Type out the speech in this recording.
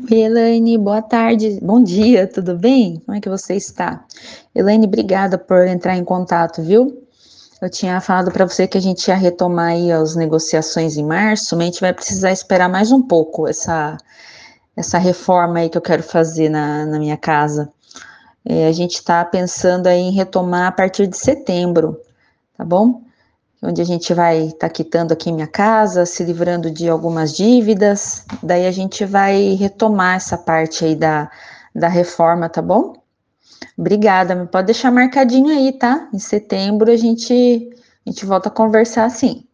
Oi, Elaine, boa tarde, bom dia, tudo bem? Como é que você está? Elaine, obrigada por entrar em contato, viu? Eu tinha falado para você que a gente ia retomar aí as negociações em março, mas a gente vai precisar esperar mais um pouco essa reforma aí que eu quero fazer na minha casa. A gente está pensando aí em retomar a partir de setembro, tá bom? Onde a gente vai estar quitando aqui minha casa, se livrando de algumas dívidas, daí a gente vai retomar essa parte aí da reforma, tá bom? Obrigada, me pode deixar marcadinho aí, tá? Em setembro a gente volta a conversar assim.